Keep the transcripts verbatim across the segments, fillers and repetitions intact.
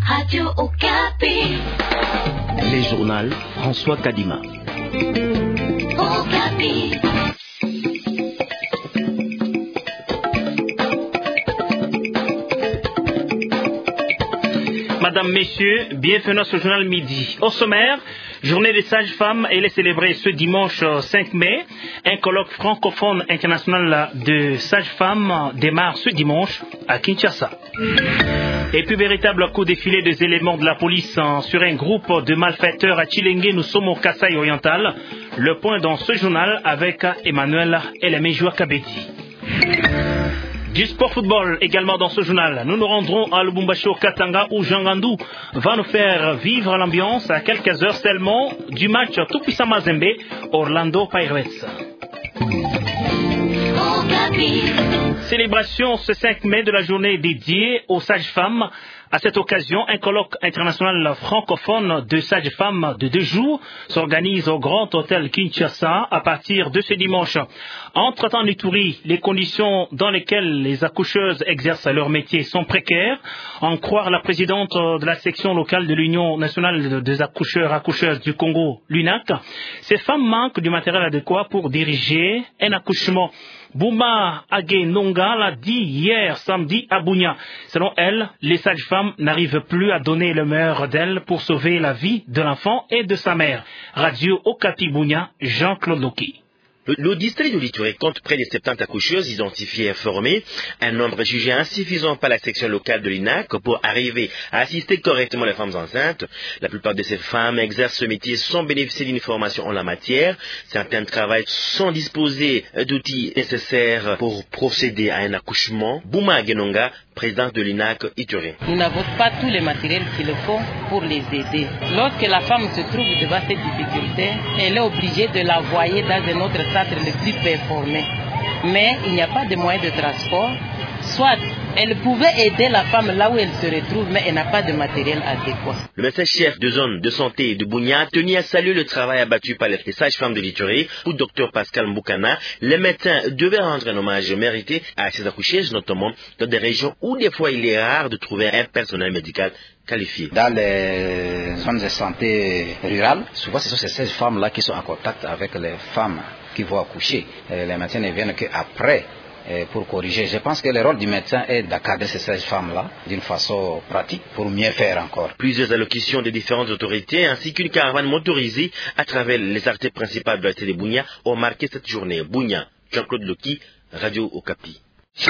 Radio Okapi. Les journaux François Kadima. Okapi. Madame, Messieurs, bienvenue à ce journal midi. Au sommaire, journée des sages-femmes, elle est célébrée ce dimanche cinq mai. Un colloque francophone international de sages-femmes démarre ce dimanche à Kinshasa. Et puis, véritable coup défilé des éléments de la police sur un groupe de malfaiteurs à Chilenge, nous sommes au Kasaï oriental. Le point dans ce journal avec Emmanuel Elemejoua Kabeti. Du sport football également dans ce journal. Nous nous rendrons à Lubumbashi au Katanga où Jean Gandou va nous faire vivre l'ambiance à quelques heures seulement du match Tupisa Mazembe Orlando Pirates. Célébration ce cinq mai de la journée dédiée aux sages-femmes. À cette occasion, un colloque international francophone de sages-femmes de deux jours s'organise au Grand Hôtel Kinshasa à partir de ce dimanche. Entre-temps du Ituri, les conditions dans lesquelles les accoucheuses exercent leur métier sont précaires. En croire la présidente de la section locale de l'Union nationale des accoucheurs accoucheuses du Congo, l'U N A C, ces femmes manquent du matériel adéquat pour diriger un accouchement. Bouma Agé Nonga l'a dit hier samedi à Bunia. Selon elle, les sages-femmes n'arrivent plus à donner le meilleur d'elles pour sauver la vie de l'enfant et de sa mère. Radio Okapi Bunia, Jean-Claude Loki. Le, le district de l'Ituri compte près de soixante-dix accoucheuses identifiées et formées, un nombre jugé insuffisant par la section locale de l'U N A C pour arriver à assister correctement les femmes enceintes. La plupart de ces femmes exercent ce métier sans bénéficier d'une formation en la matière. Certaines travaillent sans disposer d'outils nécessaires pour procéder à un accouchement. Bouma Genonga, présidente de l'U N A C Ituri. Nous n'avons pas tous les matériels qu'il faut pour les aider. Lorsque la femme se trouve devant cette difficulté, elle est obligée de l'envoyer dans un autre centre le plus performé. Mais il n'y a pas de moyens de transport. Soit elle pouvait aider la femme là où elle se retrouve, mais elle n'a pas de matériel adéquat. Le médecin-chef de zone de santé de Bunia a tenu à saluer le travail abattu par les sages-femmes de l'Ituri. Pour docteur Pascal Mboukana, les médecins devaient rendre un hommage mérité à ces accoucheuses, notamment dans des régions où des fois il est rare de trouver un personnel médical qualifié. Dans les zones de santé rurales, souvent ce sont ces sages-femmes-là qui sont en contact avec les femmes qui vont accoucher. Les médecins ne viennent qu'après pour corriger. Je pense que le rôle du médecin est d'encadrer ces sages-femmes-là d'une façon pratique pour mieux faire encore. Plusieurs allocutions des différentes autorités ainsi qu'une caravane motorisée à travers les artères principales de la cité de Bunia ont marqué cette journée. Bunia, Jean-Claude Loki, Radio Okapi.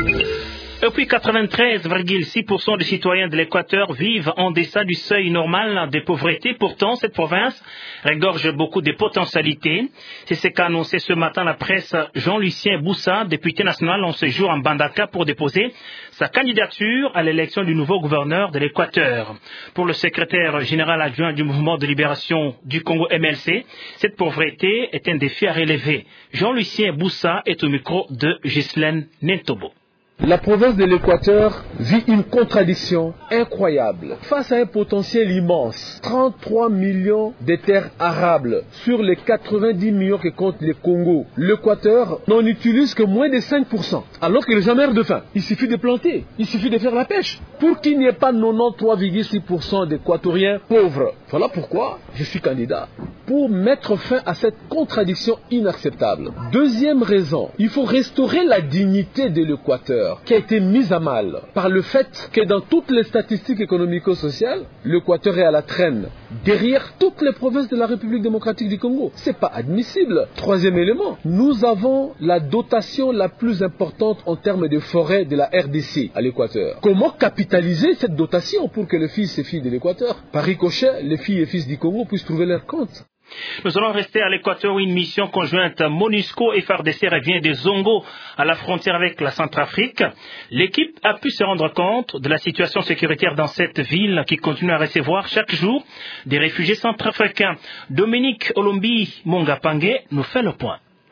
Et puis quatre-vingt-treize virgule six pour cent des citoyens de l'Équateur vivent en deçà du seuil normal de pauvreté. Pourtant, cette province regorge beaucoup de potentialités. C'est ce qu'a annoncé ce matin la presse Jean-Lucien Boussa, député national en séjour en Bandaka pour déposer sa candidature à l'élection du nouveau gouverneur de l'Équateur. Pour le secrétaire général adjoint du mouvement de libération du Congo M L C, cette pauvreté est un défi à relever. Jean-Lucien Boussa est au micro de Ghislaine Nentobo. La province de l'Équateur vit une contradiction incroyable. Face à un potentiel immense, trente-trois millions de terres arables sur les quatre-vingt-dix millions que compte le Congo, l'Équateur n'en utilise que moins de cinq pour cent. Alors que les gens meurent de faim. Il suffit de planter, il suffit de faire la pêche. Pour qu'il n'y ait pas quatre-vingt-treize virgule six pour cent d'Équatoriens pauvres. Voilà pourquoi je suis candidat. Pour mettre fin à cette contradiction inacceptable. Deuxième raison, il faut restaurer la dignité de l'Équateur, qui a été mise à mal par le fait que dans toutes les statistiques économico-sociales, l'Équateur est à la traîne, derrière toutes les provinces de la République démocratique du Congo. C'est pas admissible. Troisième élément, nous avons la dotation la plus importante en termes de forêt de la R D C à l'Équateur. Comment capitaliser cette dotation pour que les fils et filles de l'Équateur, par ricochet, les filles et fils du Congo puissent trouver leur compte? Nous allons rester à l'Équateur où une mission conjointe MONUSCO et F A R D C revient de Zongo à la frontière avec la Centrafrique. L'équipe a pu se rendre compte de la situation sécuritaire dans cette ville qui continue à recevoir chaque jour des réfugiés centrafricains. Dominique Olombi Mongapangue nous fait le point.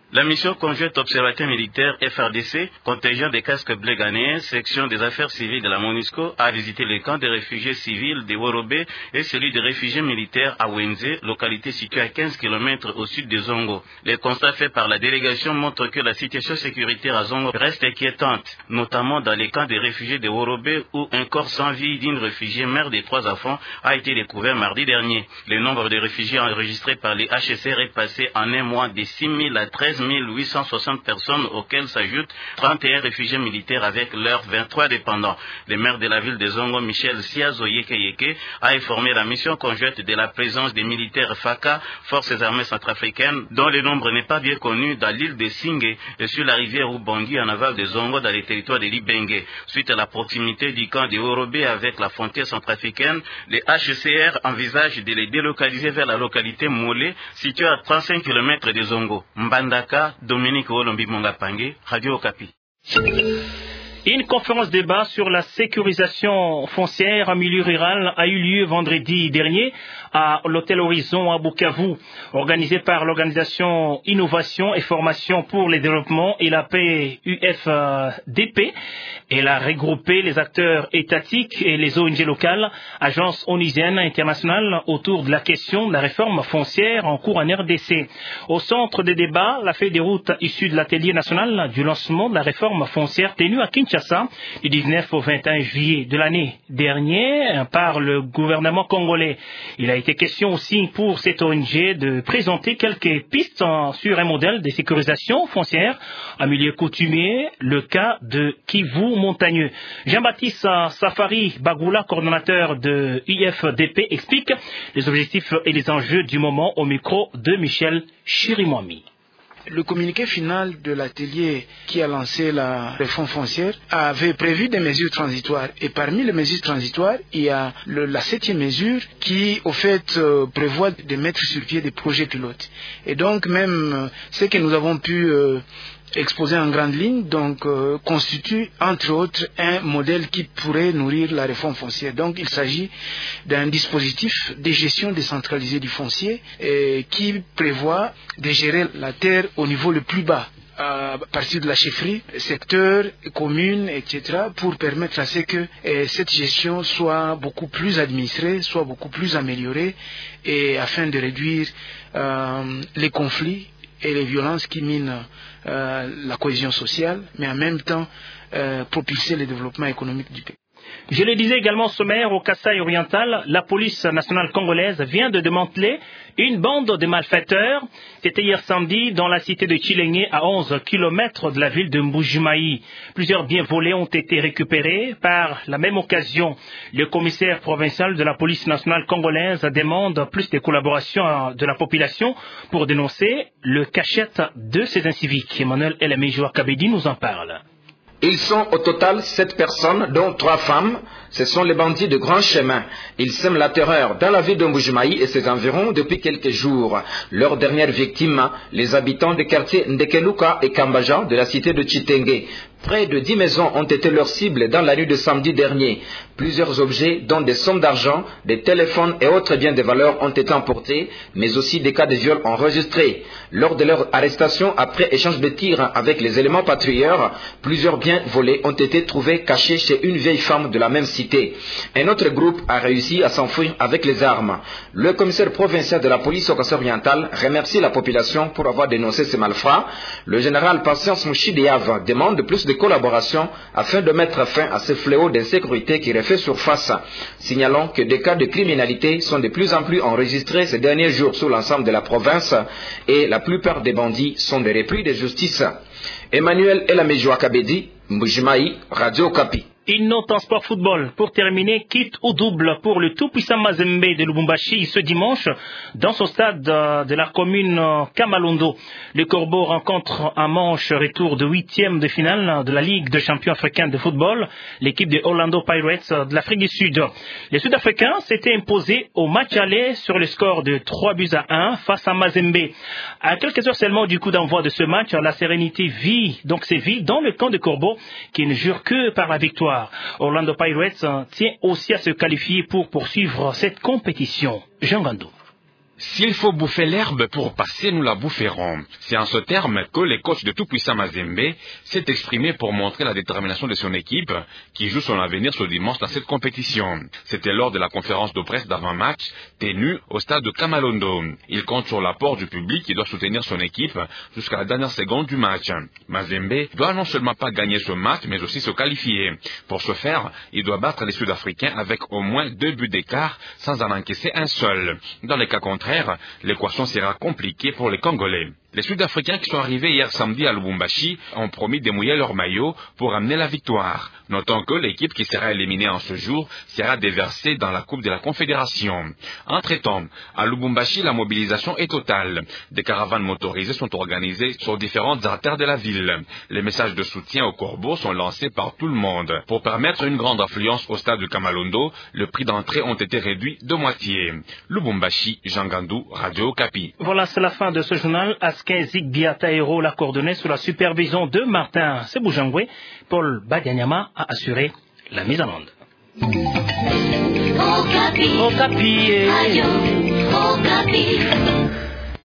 La mission conjointe observateur militaire F R D C, contingent des casques bleus ghanéens, section des affaires civiles de la MONUSCO, a visité le camp des réfugiés civils de Worobé et celui des réfugiés militaires à Wenze, localité située à quinze kilomètres au sud de Zongo. Les constats faits par la délégation montrent que la situation sécuritaire à Zongo reste inquiétante, notamment dans les camps des réfugiés de Worobé où un corps sans vie d'une réfugiée mère des trois enfants a été découvert mardi dernier. Le nombre de réfugiés enregistrés par les H C R est passé en un mois de six mille à treize mille huit cent soixante personnes, auxquelles s'ajoutent trente et un réfugiés militaires avec leurs vingt-trois dépendants. Le maire de la ville de Zongo, Michel Siazo Yeke, a informé la mission conjointe de la présence des militaires F A C A, Forces armées centrafricaines, dont le nombre n'est pas bien connu, dans l'île de Singé et sur la rivière Ubangi en aval de Zongo dans les territoires de Libenge. Suite à la proximité du camp de Worobé avec la frontière centrafricaine, les H C R envisagent de les délocaliser vers la localité Molé, située à trente-cinq kilomètres de Zongo. Mbandaka, Dominique Olombi Mongapangue, Radio Okapi. Une conférence débat sur la sécurisation foncière en milieu rural a eu lieu vendredi dernier à l'hôtel Horizon à Bukavu, organisée par l'organisation Innovation et Formation pour le Développement et la Paix U F D P. Elle a regroupé les acteurs étatiques et les O N G locales, agences onusiennes internationales, autour de la question de la réforme foncière en cours en R D C. Au centre des débats, la feuille de route issue de l'atelier national du lancement de la réforme foncière tenue à Kinshasa du dix-neuf au vingt et un juillet de l'année dernière par le gouvernement congolais. Il a été question aussi pour cette O N G de présenter quelques pistes sur un modèle de sécurisation foncière en milieu coutumier, le cas de Kivu montagneux. Jean-Baptiste Safari Bagoula, coordonnateur de U F D P, explique les objectifs et les enjeux du moment au micro de Michel Chirimwami. Le communiqué final de l'atelier qui a lancé la réforme foncière avait prévu des mesures transitoires. Et parmi les mesures transitoires, il y a le, la septième mesure qui, au fait, euh, prévoit de mettre sur pied des projets pilotes. Et donc, même euh, ce que nous avons pu euh, exposé en grande ligne, donc euh, constitue entre autres un modèle qui pourrait nourrir la réforme foncière. Donc il s'agit d'un dispositif de gestion décentralisée du foncier et qui prévoit de gérer la terre au niveau le plus bas, à partir de la chefferie, secteur, commune, et cetera, pour permettre à ce que eh, cette gestion soit beaucoup plus administrée, soit beaucoup plus améliorée, et afin de réduire euh, les conflits et les violences qui minent euh, la cohésion sociale, mais en même temps euh, propulser le développement économique du pays. Je le disais également au sommaire, au Kasaï oriental, la police nationale congolaise vient de démanteler une bande de malfaiteurs. C'était hier samedi dans la cité de Tshilenge, à onze kilomètres de la ville de Mbujimayi. Plusieurs biens volés ont été récupérés. Par la même occasion, le commissaire provincial de la police nationale congolaise demande plus de collaboration de la population pour dénoncer le cachette de ces inciviques. Emmanuel Elemejoa Kabedi nous en parle. Ils sont au total sept personnes, dont trois femmes. Ce sont les bandits de grand chemin. Ils sèment la terreur dans la ville de Mbujimayi et ses environs depuis quelques jours. Leur dernière victime, les habitants des quartiers Ndekeluka et Kambaja de la cité de Tshitenge. Près de dix maisons ont été leurs cibles dans la nuit de samedi dernier. Plusieurs objets, dont des sommes d'argent, des téléphones et autres biens de valeur ont été emportés, mais aussi des cas de viol enregistrés. Lors de leur arrestation, après échange de tirs avec les éléments patrouilleurs, plusieurs biens volés ont été trouvés cachés chez une vieille femme de la même cité. Un autre groupe a réussi à s'enfuir avec les armes. Le commissaire provincial de la police au Kasaï oriental remercie la population pour avoir dénoncé ces malfrats. Le général Patience Mouchidiav demande plus de collaboration afin de mettre fin à ce fléau d'insécurité qui refait surface. Signalons que des cas de criminalité sont de plus en plus enregistrés ces derniers jours sur l'ensemble de la province et la plupart des bandits sont des repris de justice. Emmanuel Elamejoa Kabedi, Mbujimayi, Radio Okapi. Une note en sport football. Pour terminer, quitte au double pour le tout-puissant Mazembe de Lubumbashi ce dimanche dans son stade de la commune Kamalondo. Le Corbeau rencontre un manche retour de huitième de finale de la Ligue de champions africains de football, l'équipe de Orlando Pirates de l'Afrique du Sud. Les Sud-Africains s'étaient imposés au match aller sur le score de trois buts à un face à Mazembe. À quelques heures seulement du coup d'envoi de ce match, la sérénité vit donc sévit dans le camp de Corbeau qui ne jure que par la victoire. Orlando Pirates tient aussi à se qualifier pour poursuivre cette compétition. Jean Gandou. S'il faut bouffer l'herbe pour passer, nous la boufferons. C'est en ce terme que le coach de tout-puissant Mazembe s'est exprimé pour montrer la détermination de son équipe qui joue son avenir ce dimanche dans cette compétition. C'était lors de la conférence de presse d'avant-match tenue au stade de Kamalondo. Il compte sur l'apport du public qui doit soutenir son équipe jusqu'à la dernière seconde du match. Mazembe doit non seulement pas gagner ce match, mais aussi se qualifier. Pour ce faire, il doit battre les Sud-Africains avec au moins deux buts d'écart sans en encaisser un seul. Dans les cas contraires, l'équation sera compliquée pour les Congolais. Les Sud-Africains qui sont arrivés hier samedi à Lubumbashi ont promis de mouiller leur maillot pour amener la victoire. Notons que l'équipe qui sera éliminée en ce jour sera déversée dans la Coupe de la Confédération. Entre-temps, à Lubumbashi, la mobilisation est totale. Des caravanes motorisées sont organisées sur différentes artères de la ville. Les messages de soutien aux corbeaux sont lancés par tout le monde. Pour permettre une grande affluence au stade de Kamalondo, le prix d'entrée ont été réduits de moitié. Lubumbashi, Jean Gandou, Radio Okapi. Voilà, c'est la fin de ce journal. Askenzik Biataero l'a coordonné sous la supervision de Martin Seboujangwe. Paul Badianyama a assuré la mise en onde. Okapi. Okapi. Radio Okapi.